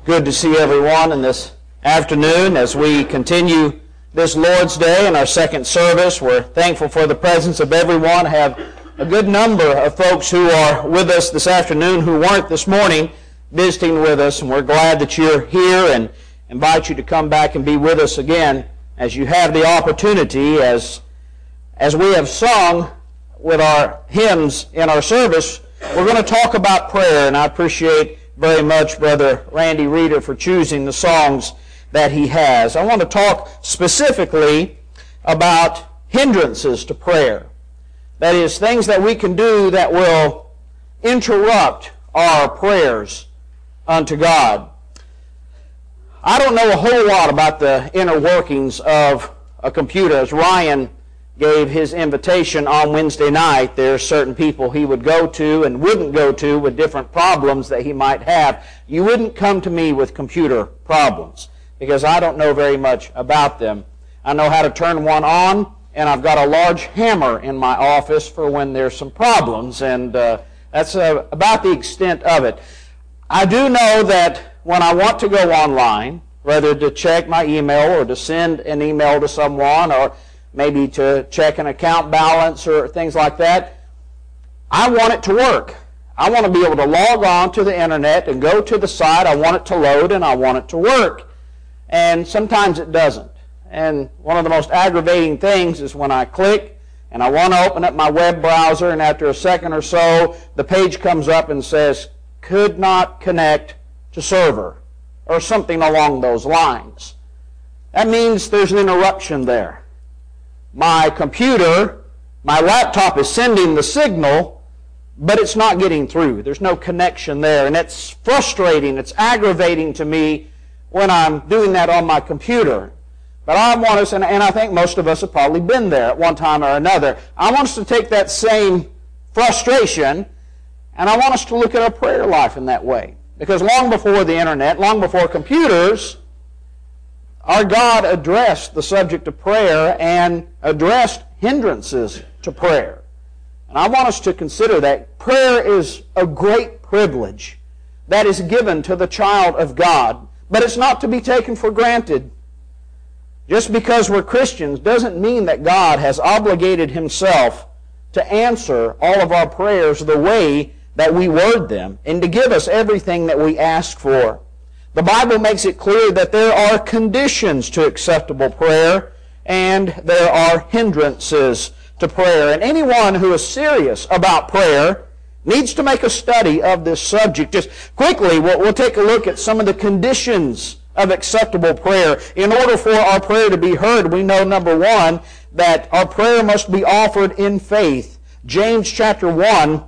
Good to see everyone in this afternoon as we continue this Lord's Day in our second service. We're thankful for the presence of everyone. Have a good number of folks who are with us this afternoon who weren't this morning visiting with us, and we're glad that you're here and invite you to come back and be with us again as you have the opportunity. As we have sung with our hymns in our service, we're going to talk about prayer, and I appreciate very much Brother Randy Reeder for choosing the songs that he has. I want to talk specifically about hindrances to prayer. That is, things that we can do that will interrupt our prayers unto God. I don't know a whole lot about the inner workings of a computer. As Ryan gave his invitation on Wednesday night, there are certain people he would go to and wouldn't go to with different problems that he might have. You wouldn't come to me with computer problems because I don't know very much about them. I know how to turn one on, and I've got a large hammer in my office for when there's some problems, and that's about the extent of it. I do know that when I want to go online, whether to check my email or to send an email to someone or maybe to check an account balance or things like that, I want it to work. I want to be able to log on to the internet and go to the site. I want it to load and I want it to work. And sometimes it doesn't. And one of the most aggravating things is when I click and I want to open up my web browser, and after a second or so, the page comes up and says, could not connect to server, or something along those lines. That means there's an interruption there. My computer, my laptop is sending the signal, but it's not getting through. There's no connection there, and it's frustrating. It's aggravating to me when I'm doing that on my computer. But I want us, and I think most of us have probably been there at one time or another, I want us to take that same frustration, and I want us to look at our prayer life in that way. Because long before the internet, long before computers, our God addressed the subject of prayer and addressed hindrances to prayer. And I want us to consider that prayer is a great privilege that is given to the child of God, but it's not to be taken for granted. Just because we're Christians doesn't mean that God has obligated Himself to answer all of our prayers the way that we word them and to give us everything that we ask for. The Bible makes it clear that there are conditions to acceptable prayer and there are hindrances to prayer. And anyone who is serious about prayer needs to make a study of this subject. Just quickly, we'll take a look at some of the conditions of acceptable prayer. In order for our prayer to be heard, we know, number one, that our prayer must be offered in faith. James chapter 1,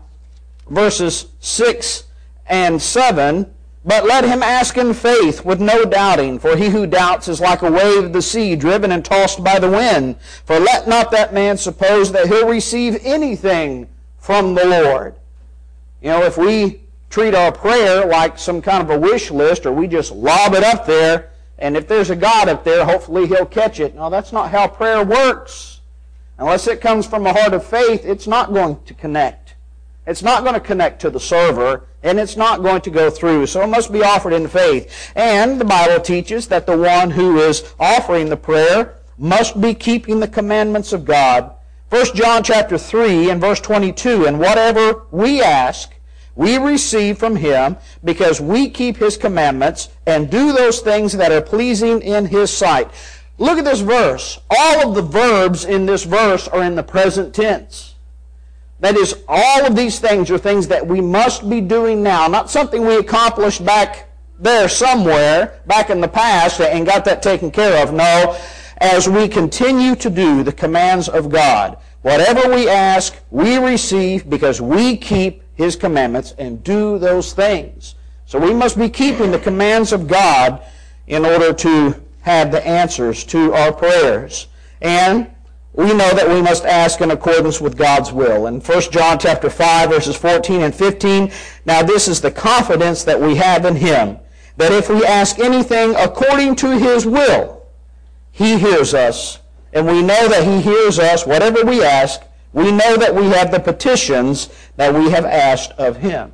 verses 6 and 7, but let him ask in faith with no doubting, for he who doubts is like a wave of the sea driven and tossed by the wind. For let not that man suppose that he'll receive anything from the Lord. You know, if we treat our prayer like some kind of a wish list, or we just lob it up there, and if there's a God up there, hopefully He'll catch it. No, that's not how prayer works. Unless it comes from a heart of faith, it's not going to connect. It's not going to connect to the server, and it's not going to go through. So it must be offered in faith. And the Bible teaches that the one who is offering the prayer must be keeping the commandments of God. 1 John chapter 3 and verse 22, and whatever we ask, we receive from Him, because we keep His commandments and do those things that are pleasing in His sight. Look at this verse. All of the verbs in this verse are in the present tense. That is, all of these things are things that we must be doing now, not something we accomplished back there somewhere, back in the past, and got that taken care of. No, as we continue to do the commands of God, whatever we ask, we receive because we keep His commandments and do those things. So we must be keeping the commands of God in order to have the answers to our prayers. And we know that we must ask in accordance with God's will. In 1 John chapter 5, verses 14 and 15, now this is the confidence that we have in Him, that if we ask anything according to His will, He hears us. And we know that He hears us, whatever we ask. We know that we have the petitions that we have asked of Him.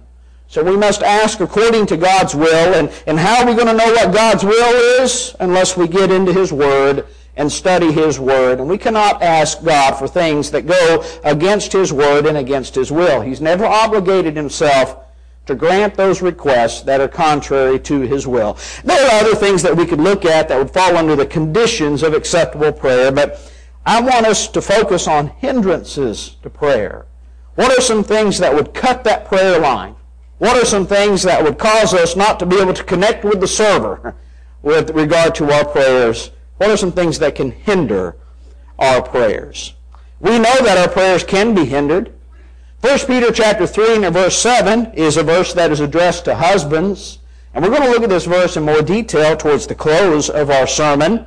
So we must ask according to God's will. And how are we going to know what God's will is? Unless we get into His Word and study His Word. And we cannot ask God for things that go against His Word and against His will. He's never obligated Himself to grant those requests that are contrary to His will. There are other things that we could look at that would fall under the conditions of acceptable prayer, but I want us to focus on hindrances to prayer. What are some things that would cut that prayer line? What are some things that would cause us not to be able to connect with the server with regard to our prayers? What are some things that can hinder our prayers? We know that our prayers can be hindered. 1 Peter chapter 3 and verse 7 is a verse that is addressed to husbands. And we're going to look at this verse in more detail towards the close of our sermon.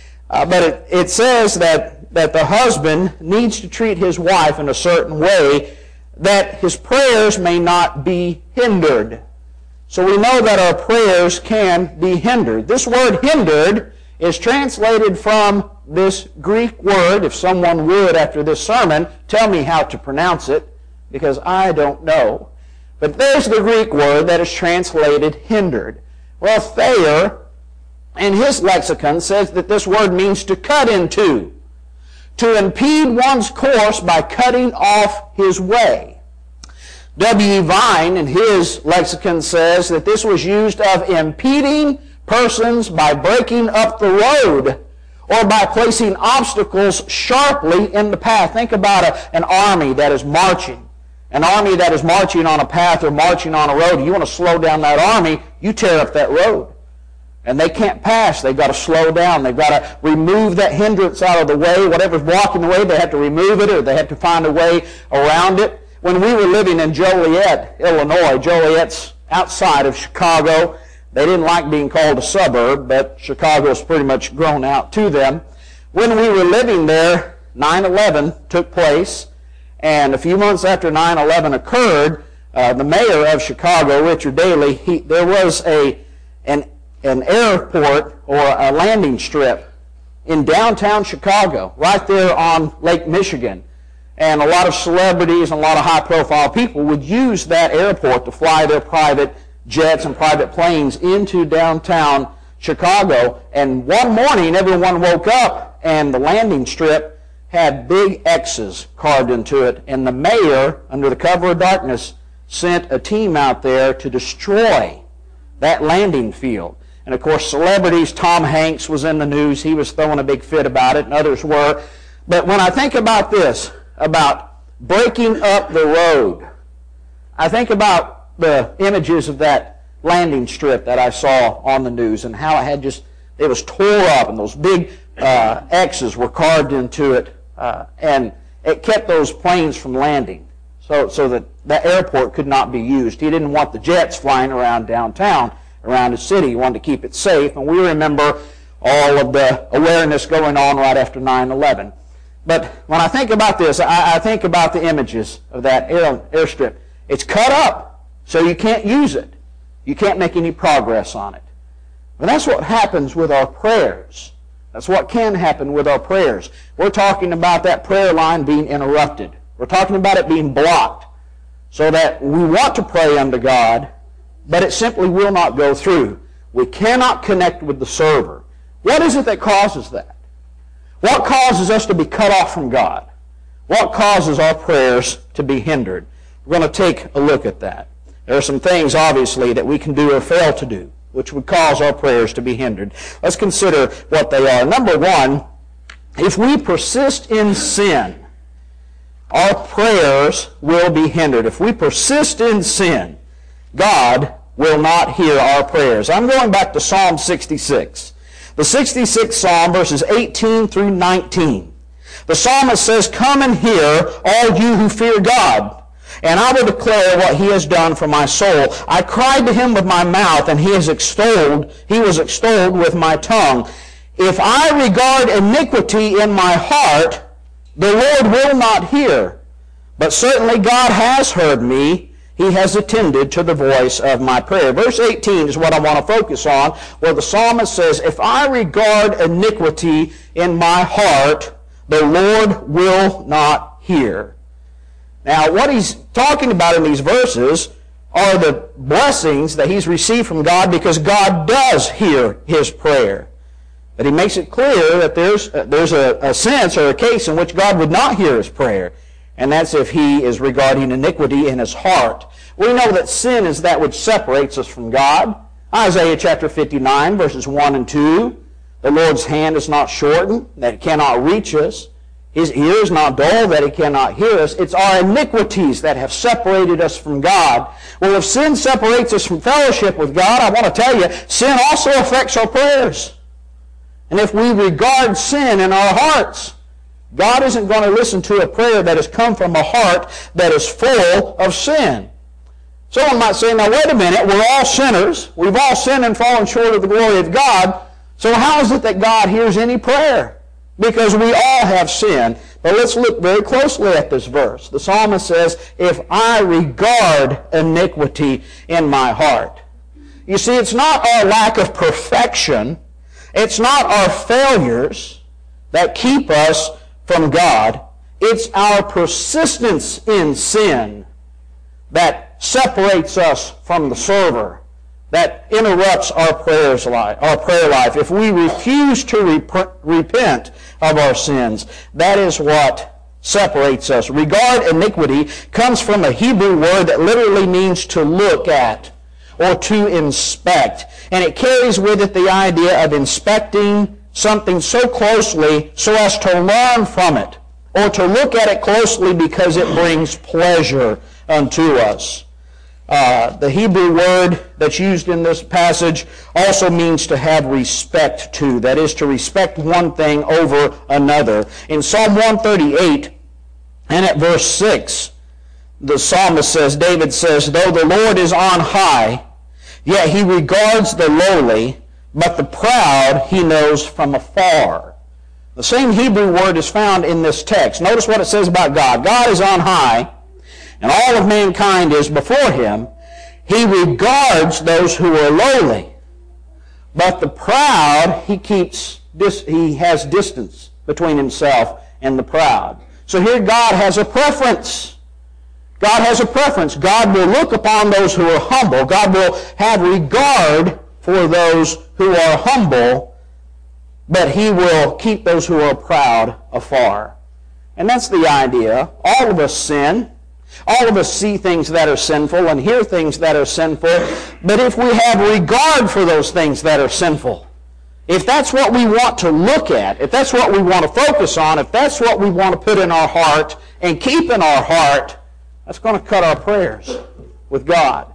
But it says that the husband needs to treat his wife in a certain way that his prayers may not be hindered. So we know that our prayers can be hindered. This word hindered is translated from this Greek word. If someone would, after this sermon, tell me how to pronounce it, because I don't know. But there's the Greek word that is translated hindered. Well, Thayer, in his lexicon, says that this word means to cut into, to impede one's course by cutting off his way. W. Vine, in his lexicon, says that this was used of impeding persons by breaking up the road or by placing obstacles sharply in the path. Think about an army that is marching. An army that is marching on a path or marching on a road. You want to slow down that army, you tear up that road. And they can't pass. They've got to slow down. They've got to remove that hindrance out of the way. Whatever's blocking the way, they have to remove it, or they have to find a way around it. When we were living in Joliet, Illinois, Joliet's outside of Chicago. They didn't like being called a suburb, but Chicago's pretty much grown out to them. When we were living there, 9/11 took place. And a few months after 9/11 occurred, the mayor of Chicago, Richard Daley, there was an airport or a landing strip in downtown Chicago, right there on Lake Michigan. And a lot of celebrities and a lot of high-profile people would use that airport to fly their private jets and private planes into downtown Chicago. And one morning, everyone woke up, and the landing strip had big X's carved into it. And the mayor, under the cover of darkness, sent a team out there to destroy that landing field. And of course, celebrities, Tom Hanks was in the news. He was throwing a big fit about it, and others were. But when I think about this, about breaking up the road, I think about the images of that landing strip that I saw on the news and how it was tore up, and those big X's were carved into it, and it kept those planes from landing so that the airport could not be used. He didn't want the jets flying around downtown, around the city. He wanted to keep it safe, and we remember all of the awareness going on right after 9/11. But when I think about this, I think about the images of that airstrip. It's cut up, so you can't use it. You can't make any progress on it. But that's what happens with our prayers. That's what can happen with our prayers. We're talking about that prayer line being interrupted. We're talking about it being blocked so that we want to pray unto God, but it simply will not go through. We cannot connect with the server. What is it that causes that? What causes us to be cut off from God? What causes our prayers to be hindered? We're going to take a look at that. There are some things, obviously, that we can do or fail to do, which would cause our prayers to be hindered. Let's consider what they are. Number one, if we persist in sin, our prayers will be hindered. If we persist in sin, God will not hear our prayers. I'm going back to Psalm 66. The 66th Psalm, verses 18 through 19. The psalmist says, "Come and hear, all you who fear God, and I will declare what he has done for my soul. I cried to him with my mouth, and he was extolled with my tongue. If I regard iniquity in my heart, the Lord will not hear. But certainly God has heard me. He has attended to the voice of my prayer." Verse 18 is what I want to focus on, where the psalmist says, "If I regard iniquity in my heart, the Lord will not hear." Now, what he's talking about in these verses are the blessings that he's received from God because God does hear his prayer. But he makes it clear that there's a sense or a case in which God would not hear his prayer, and that's if he is regarding iniquity in his heart. We know that sin is that which separates us from God. Isaiah chapter 59, verses 1 and 2, the Lord's hand is not shortened, that it cannot reach us. His ear is not dull, that he cannot hear us. It's our iniquities that have separated us from God. Well, if sin separates us from fellowship with God, I want to tell you, sin also affects our prayers. And if we regard sin in our hearts, God isn't going to listen to a prayer that has come from a heart that is full of sin. Someone might say, now wait a minute, we're all sinners. We've all sinned and fallen short of the glory of God. So how is it that God hears any prayer? Because we all have sinned. But let's look very closely at this verse. The psalmist says, if I regard iniquity in my heart. You see, it's not our lack of perfection. It's not our failures that keep us from God. It's our persistence in sin that separates us from the server, that interrupts our prayer life. If we refuse to repent of our sins, that is what separates us. Regard iniquity comes from a Hebrew word that literally means to look at or to inspect. And it carries with it the idea of inspecting something so closely so as to learn from it, or to look at it closely because it brings pleasure unto us. The Hebrew word that's used in this passage also means to have respect to. That is, to respect one thing over another. In Psalm 138, and at verse 6, the psalmist says, David says, though the Lord is on high, yet he regards the lowly, but the proud he knows from afar. The same Hebrew word is found in this text. Notice what it says about God. God is on high, and all of mankind is before him. He regards those who are lowly, but the proud he has distance between himself and the proud. So here God has a preference. God has a preference. God will look upon those who are humble. God will have regard for those who are humble, but he will keep those who are proud afar. And that's the idea. All of us sin. All of us see things that are sinful and hear things that are sinful. But if we have regard for those things that are sinful, if that's what we want to look at, if that's what we want to focus on, if that's what we want to put in our heart and keep in our heart, that's going to cut our prayers with God.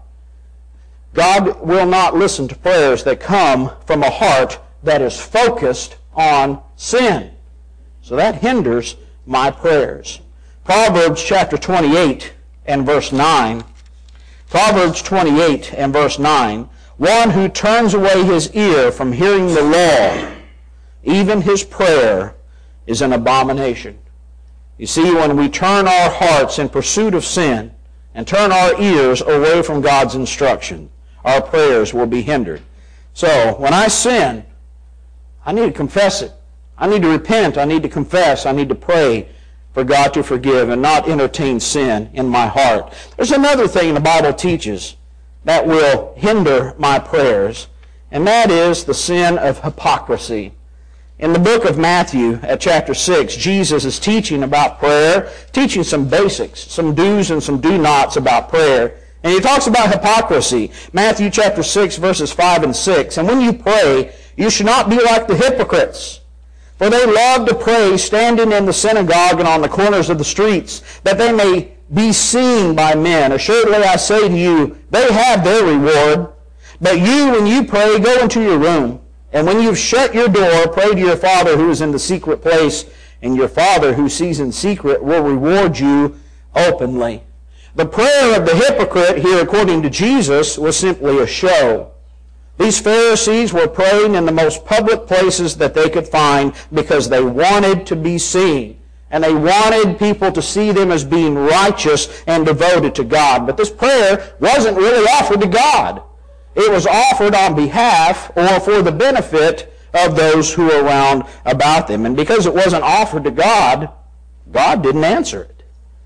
God will not listen to prayers that come from a heart that is focused on sin. So that hinders my prayers. Proverbs chapter 28 and verse 9. Proverbs 28 and verse 9. One who turns away his ear from hearing the law, even his prayer is an abomination. You see, when we turn our hearts in pursuit of sin and turn our ears away from God's instruction, our prayers will be hindered. So, when I sin, I need to confess it. I need to repent. I need to confess. I need to pray for God to forgive and not entertain sin in my heart. There's another thing the Bible teaches that will hinder my prayers, and that is the sin of hypocrisy. In the book of Matthew, at chapter 6, Jesus is teaching about prayer, teaching some basics, some do's and some do-nots about prayer. And he talks about hypocrisy. Matthew chapter 6, verses 5 and 6. And when you pray, you should not be like the hypocrites, for they love to pray standing in the synagogue and on the corners of the streets, that they may be seen by men. Assuredly I say to you, they have their reward. But you, when you pray, go into your room. And when you've shut your door, pray to your Father who is in the secret place, and your Father who sees in secret will reward you openly. The prayer of the hypocrite here, according to Jesus, was simply a show. These Pharisees were praying in the most public places that they could find because they wanted to be seen. And they wanted people to see them as being righteous and devoted to God. But this prayer wasn't really offered to God. It was offered on behalf or for the benefit of those who were around about them. And because it wasn't offered to God, God didn't answer it.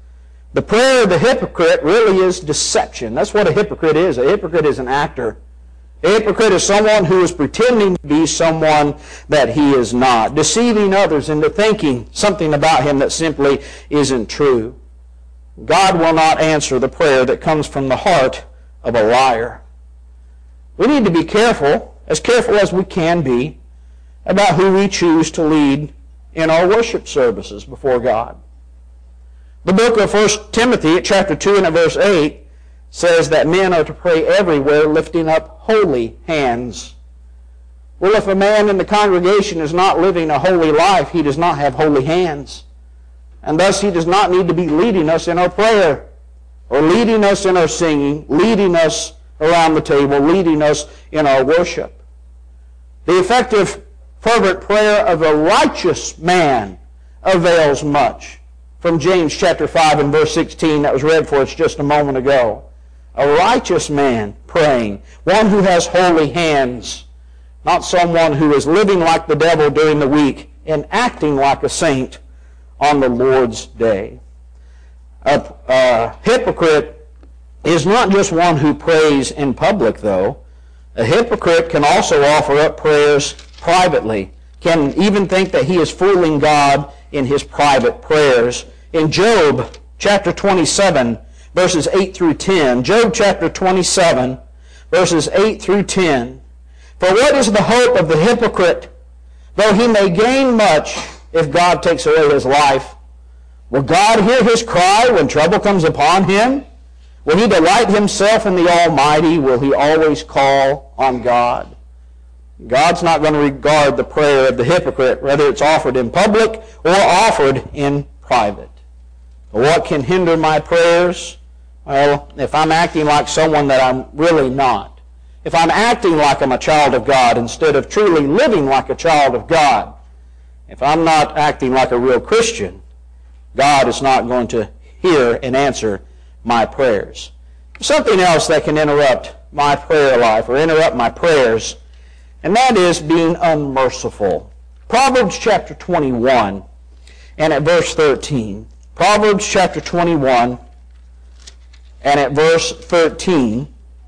The prayer of the hypocrite really is deception. That's what a hypocrite is. A hypocrite is an actor. A hypocrite is someone who is pretending to be someone that he is not, deceiving others into thinking something about him that simply isn't true. God will not answer the prayer that comes from the heart of a liar. We need to be careful as we can be, about who we choose to lead in our worship services before God. The book of 1 Timothy, chapter 2 and verse 8, says that men are to pray everywhere, lifting up holy hands. Well, if a man in the congregation is not living a holy life, he does not have holy hands. And thus he does not need to be leading us in our prayer, or leading us in our singing, leading us around the table, leading us in our worship. The effective, fervent prayer of a righteous man avails much. From James chapter 5 and verse 16 that was read for us just a moment ago. A righteous man praying, one who has holy hands, not someone who is living like the devil during the week and acting like a saint on the Lord's day. A hypocrite is not just one who prays in public, though. A hypocrite can also offer up prayers privately, can even think that he is fooling God in his private prayers. In Job chapter 27, verses 8 through 10, Job chapter 27, verses 8 through 10, "For what is the hope of the hypocrite, though he may gain much, if God takes away his life? Will God hear his cry when trouble comes upon him? Will he delight himself in the Almighty? Will he always call on God?" God's not going to regard the prayer of the hypocrite, whether it's offered in public or offered in private. What can hinder my prayers? Well, if I'm acting like someone that I'm really not. If I'm acting like I'm a child of God instead of truly living like a child of God. If I'm not acting like a real Christian, God is not going to hear and answer my prayers. Something else that can interrupt my prayer life or interrupt my prayers, and that is being unmerciful. Proverbs chapter 21 and at verse 13. Proverbs chapter 21 and at verse 13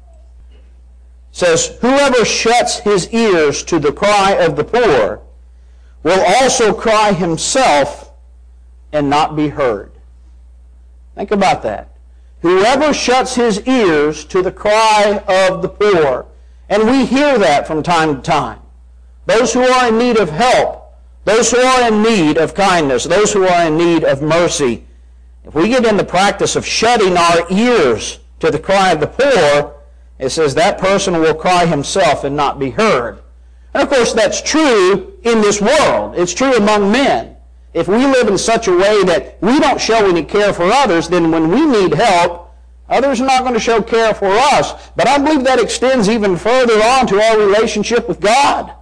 says, "Whoever shuts his ears to the cry of the poor will also cry himself and not be heard." Think about that. Whoever shuts his ears to the cry of the poor. And we hear that from time to time. Those who are in need of help, those who are in need of kindness, those who are in need of mercy. If we get in the practice of shutting our ears to the cry of the poor, it says that person will cry himself and not be heard. And of course that's true in this world. It's true among men. If we live in such a way that we don't show any care for others, then when we need help, others are not going to show care for us. But I believe that extends even further on to our relationship with God.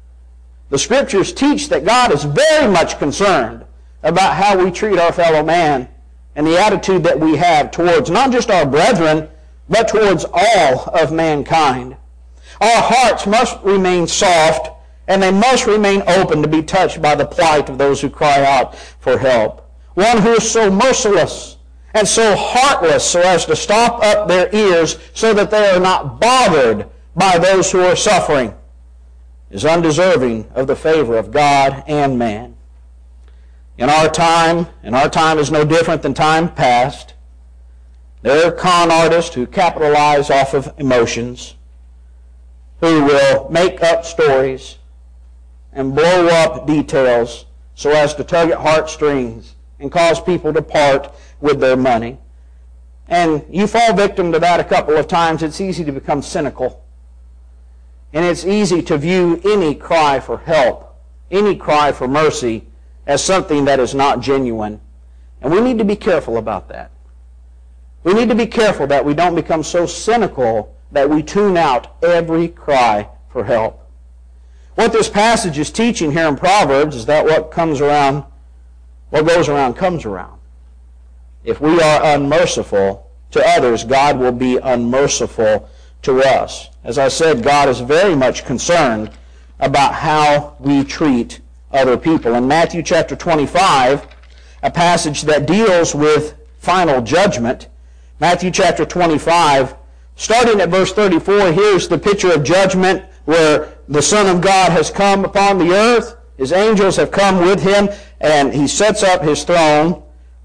The Scriptures teach that God is very much concerned about how we treat our fellow man and the attitude that we have towards not just our brethren, but towards all of mankind. Our hearts must remain soft, and they must remain open to be touched by the plight of those who cry out for help. One who is so merciless and so heartless so as to stop up their ears so that they are not bothered by those who are suffering is undeserving of the favor of God and man. In our time, and our time is no different than time past, there are con artists who capitalize off of emotions, who will make up stories and blow up details so as to tug at heartstrings and cause people to part with their money. And you fall victim to that a couple of times, it's easy to become cynical. And it's easy to view any cry for help, any cry for mercy, as something that is not genuine. And we need to be careful about that. We need to be careful that we don't become so cynical that we tune out every cry for help. What this passage is teaching here in Proverbs is that what goes around comes around. If we are unmerciful to others, God will be unmerciful to us. As I said, God is very much concerned about how we treat other people. In Matthew chapter 25, a passage that deals with final judgment. Matthew chapter 25, starting at verse 34, here's the picture of judgment where the Son of God has come upon the earth. His angels have come with him, and he sets up his throne.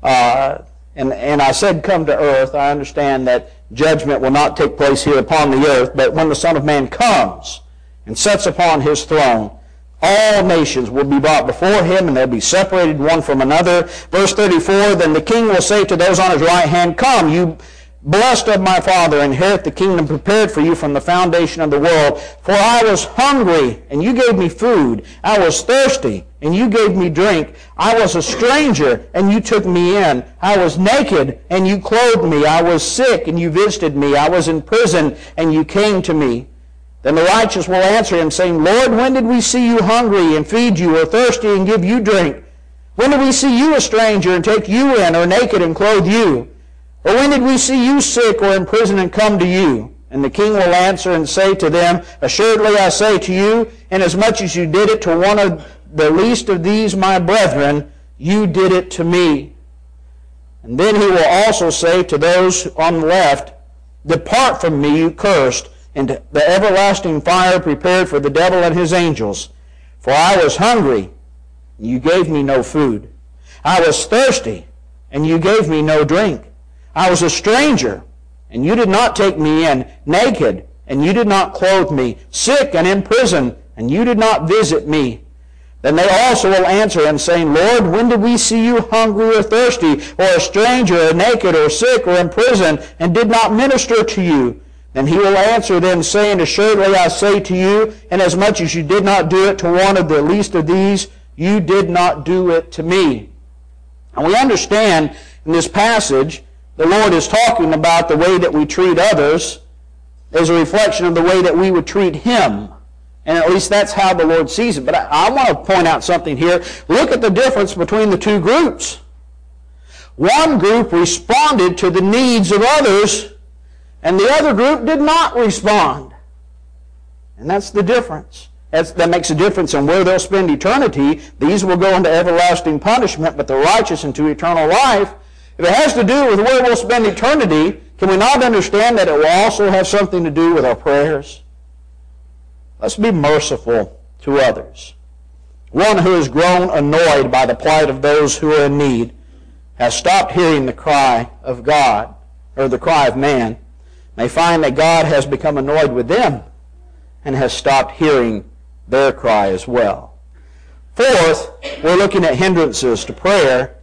And I said come to earth. I understand that judgment will not take place here upon the earth, but when the Son of Man comes and sets upon his throne, all nations will be brought before him, and they'll be separated one from another. Verse 34, then the king will say to those on his right hand, come, you blessed of my Father, inherit the kingdom prepared for you from the foundation of the world. For I was hungry, and you gave me food. I was thirsty, and you gave me drink. I was a stranger, and you took me in. I was naked, and you clothed me. I was sick, and you visited me. I was in prison, and you came to me. Then the righteous will answer him, saying, Lord, when did we see you hungry and feed you, or thirsty and give you drink? When did we see you a stranger and take you in, or naked and clothe you? Or when did we see you sick or in prison and come to you? And the king will answer and say to them, assuredly I say to you, inasmuch as you did it to one of the least of these my brethren, you did it to me. And then he will also say to those on the left, depart from me, you cursed, into the everlasting fire prepared for the devil and his angels. For I was hungry, and you gave me no food. I was thirsty, and you gave me no drink. I was a stranger, and you did not take me in, naked, and you did not clothe me, sick and in prison, and you did not visit me. Then they also will answer and say, Lord, when did we see you hungry or thirsty, or a stranger, or naked, or sick, or in prison, and did not minister to you? Then he will answer them, saying, assuredly I say to you, inasmuch as you did not do it to one of the least of these, you did not do it to me. And we understand in this passage, the Lord is talking about the way that we treat others as a reflection of the way that we would treat Him. And at least that's how the Lord sees it. But I want to point out something here. Look at the difference between the two groups. One group responded to the needs of others, and the other group did not respond. And that's the difference. That makes a difference in where they'll spend eternity. These will go into everlasting punishment, but the righteous into eternal life. If it has to do with where we'll spend eternity, can we not understand that it will also have something to do with our prayers? Let's be merciful to others. One who has grown annoyed by the plight of those who are in need has stopped hearing the cry of God, or the cry of man, may find that God has become annoyed with them and has stopped hearing their cry as well. Fourth, we're looking at hindrances to prayer.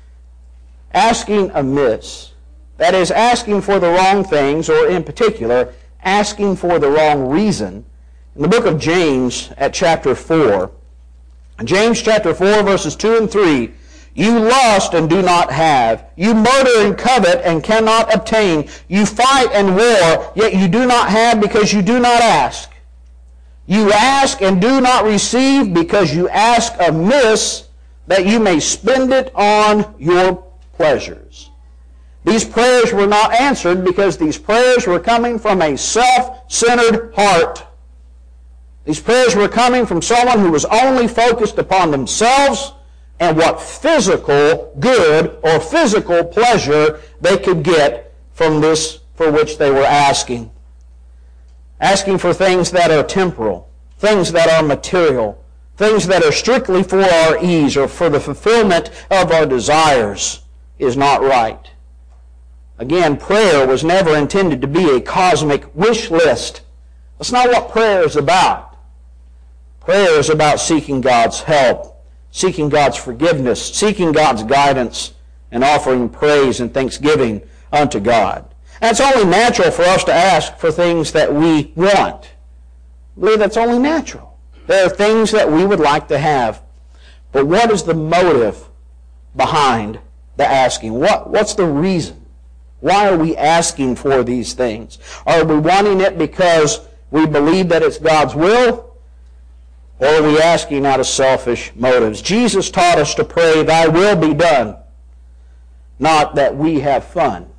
Asking amiss. That is, asking for the wrong things, or in particular, asking for the wrong reason. In the book of James at chapter 4, James chapter 4 verses 2 and 3, you lust and do not have. You murder and covet and cannot obtain. You fight and war, yet you do not have because you do not ask. You ask and do not receive because you ask amiss, that you may spend it on your pleasures. These prayers were not answered because these prayers were coming from a self-centered heart. These prayers were coming from someone who was only focused upon themselves and what physical good or physical pleasure they could get from this for which they were asking. Asking for things that are temporal, things that are material, things that are strictly for our ease or for the fulfillment of our desires is not right. Again, prayer was never intended to be a cosmic wish list. That's not what prayer is about. Prayer is about seeking God's help, seeking God's forgiveness, seeking God's guidance, and offering praise and thanksgiving unto God. And it's only natural for us to ask for things that we want. I believe that's only natural. There are things that we would like to have. But what is the motive behind the asking? What's the reason? Why are we asking for these things? Are we wanting it because we believe that it's God's will? Or are we asking out of selfish motives? Jesus taught us to pray, thy will be done, not that we have fun.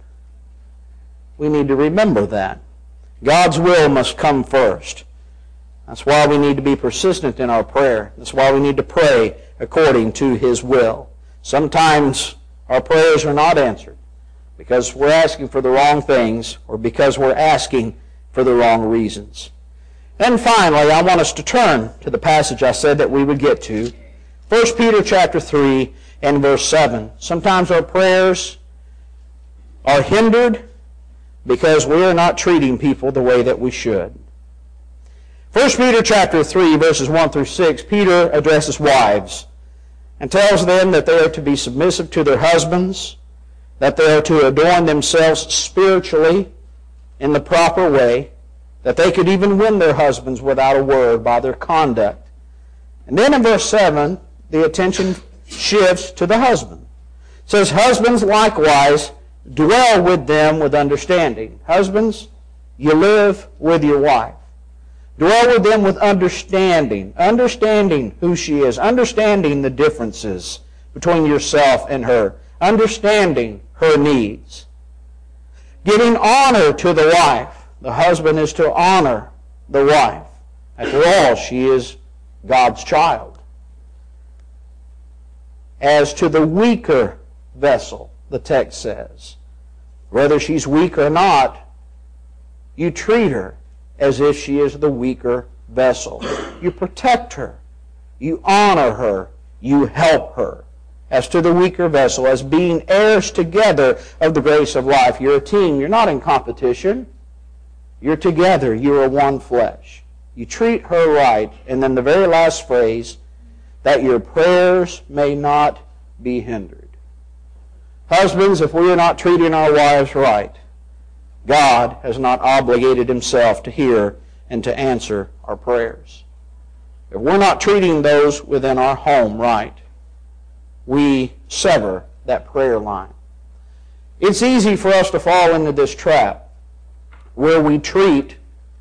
We need to remember that. God's will must come first. That's why we need to be persistent in our prayer. That's why we need to pray according to His will. Sometimes our prayers are not answered. because we're asking for the wrong things or because we're asking for the wrong reasons. And finally, I want us to turn to the passage I said that we would get to, 1 Peter chapter 3 and verse 7. Sometimes our prayers are hindered because we are not treating people the way that we should. 1 Peter chapter 3, verses 1 through 6, Peter addresses wives and tells them that they are to be submissive to their husbands, that they are to adorn themselves spiritually in the proper way, that they could even win their husbands without a word by their conduct. And then in verse 7, the attention shifts to the husband. It says, husbands likewise dwell with them with understanding. Husbands, you live with your wife. Dwell with them with understanding. Understanding who she is. Understanding the differences between yourself and her. Understanding her needs. Giving honor to the wife. The husband is to honor the wife. After all, she is God's child. As to the weaker vessel, the text says, whether she's weak or not, you treat her as if she is the weaker vessel. You protect her. You honor her. You help her. As to the weaker vessel, as being heirs together of the grace of life. You're a team. You're not in competition. You're together. You are one flesh. You treat her right. And then the very last phrase, that your prayers may not be hindered. Husbands, if we are not treating our wives right, God has not obligated himself to hear and to answer our prayers. If we're not treating those within our home right, we sever that prayer line. It's easy for us to fall into this trap where we treat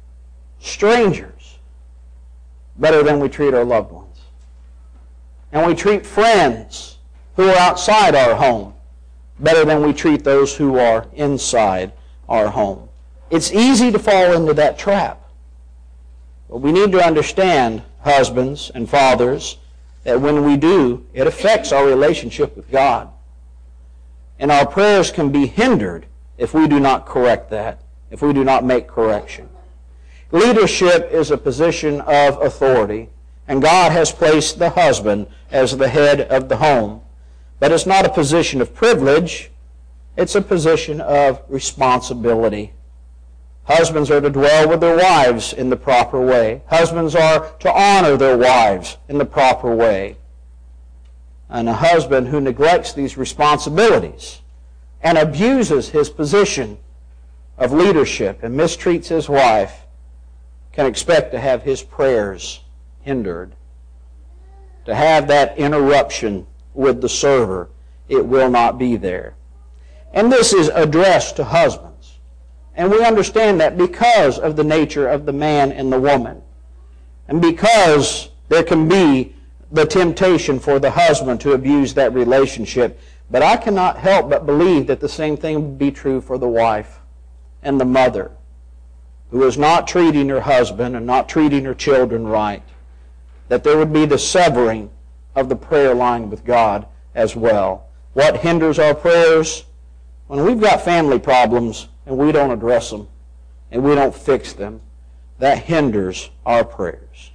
strangers better than we treat our loved ones. And we treat friends who are outside our home better than we treat those who are inside our home. It's easy to fall into that trap. But we need to understand, husbands and fathers, that when we do, it affects our relationship with God. And our prayers can be hindered if we do not correct that, if we do not make correction. Leadership is a position of authority, and God has placed the husband as the head of the home. But it's not a position of privilege, it's a position of responsibility. Husbands are to dwell with their wives in the proper way. Husbands are to honor their wives in the proper way. And a husband who neglects these responsibilities and abuses his position of leadership and mistreats his wife can expect to have his prayers hindered. To have that interruption with the server, it will not be there. And this is addressed to husbands. And we understand that because of the nature of the man and the woman. And because there can be the temptation for the husband to abuse that relationship. But I cannot help but believe that the same thing would be true for the wife and the mother who is not treating her husband and not treating her children right. That there would be the severing of the prayer line with God as well. What hinders our prayers? When we've got family problems and we don't address them and we don't fix them, that hinders our prayers.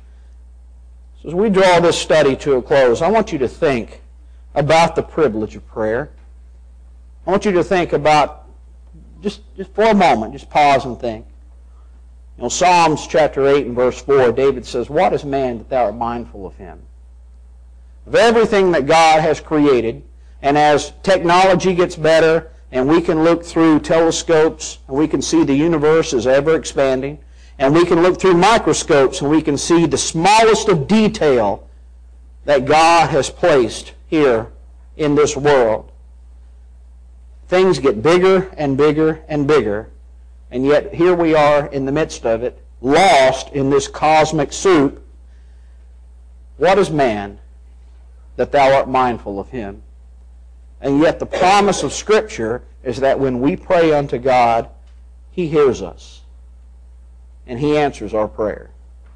So as we draw this study to a close, I want you to think about the privilege of prayer. I want you to think about, just for a moment, just pause and think. You know, Psalms chapter 8 and verse 4, David says, "What is man that thou art mindful of him?" Of everything that God has created, and as technology gets better, and we can look through telescopes, and we can see the universe is ever expanding, and we can look through microscopes, and we can see the smallest of detail that God has placed here in this world. Things get bigger and bigger and bigger, and yet here we are in the midst of it, lost in this cosmic soup. What is man that thou art mindful of him? And yet the promise of Scripture is that when we pray unto God, he hears us. And he answers our prayer.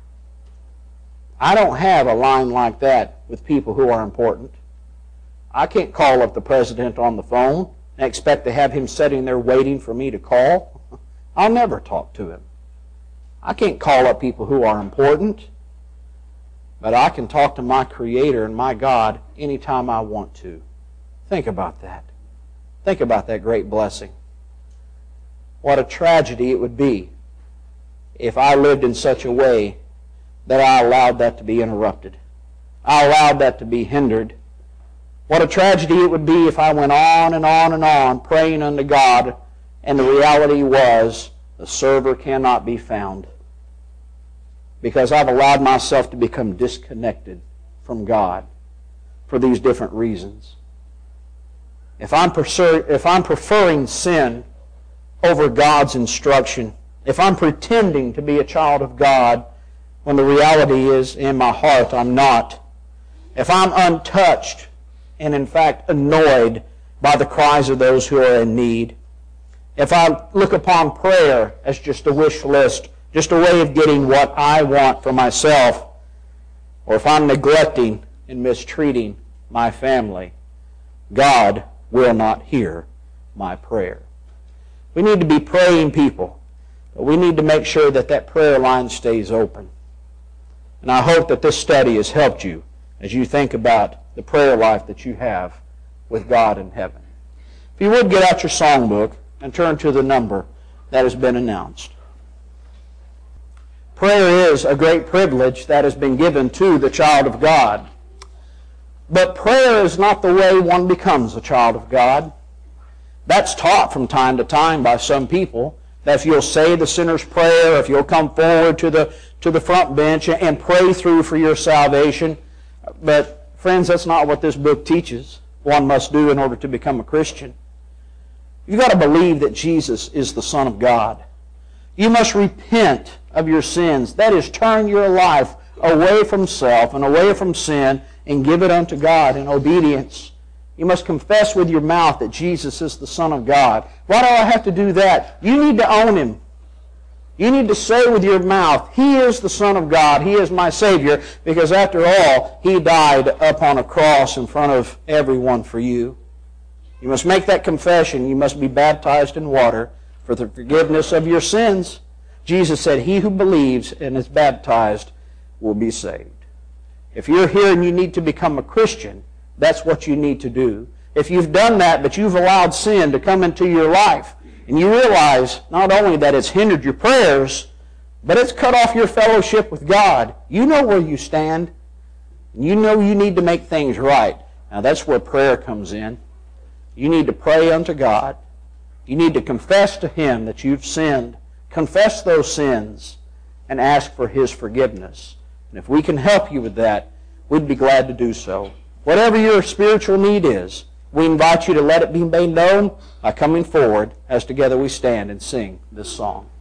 I don't have a line like that with people who are important. I can't call up the president on the phone and expect to have him sitting there waiting for me to call? I'll never talk to him. I can't call up people who are important, but I can talk to my Creator and my God anytime I want to. Think about that. Think about that great blessing. What a tragedy it would be if I lived in such a way that I allowed that to be interrupted. I allowed that to be hindered. What a tragedy it would be if I went on and on and on praying unto God, and the reality was the server cannot be found because I've allowed myself to become disconnected from God for these different reasons. If I'm preferring sin over God's instruction, if I'm pretending to be a child of God when the reality is in my heart I'm not, if I'm untouched and in fact annoyed by the cries of those who are in need, if I look upon prayer as just a wish list, just a way of getting what I want for myself, or if I'm neglecting and mistreating my family, God will not hear my prayer. We need to be praying people, but we need to make sure that that prayer line stays open. And I hope that this study has helped you as you think about the prayer life that you have with God in heaven. If you would, get out your songbook and turn to the number that has been announced. Prayer is a great privilege that has been given to the child of God. But prayer is not the way one becomes a child of God. That's taught from time to time by some people, that if you'll say the sinner's prayer, if you'll come forward to the front bench and pray through for your salvation. But friends, that's not what this book teaches one must do in order to become a Christian. You've got to believe that Jesus is the Son of God. You must repent of your sins. That is, turn your life away from self and away from sin and give it unto God in obedience. You must confess with your mouth that Jesus is the Son of God. Why do I have to do that? You need to own Him. You need to say with your mouth, He is the Son of God. He is my Savior, because after all, He died upon a cross in front of everyone for you. You must make that confession. You must be baptized in water for the forgiveness of your sins. Jesus said, he who believes and is baptized will be saved. If you're here and you need to become a Christian, that's what you need to do. If you've done that, but you've allowed sin to come into your life, and you realize not only that it's hindered your prayers, but it's cut off your fellowship with God, you know where you stand. You know you need to make things right. Now that's where prayer comes in. You need to pray unto God. You need to confess to Him that you've sinned. Confess those sins and ask for His forgiveness. And if we can help you with that, we'd be glad to do so. Whatever your spiritual need is, we invite you to let it be made known by coming forward as together we stand and sing this song.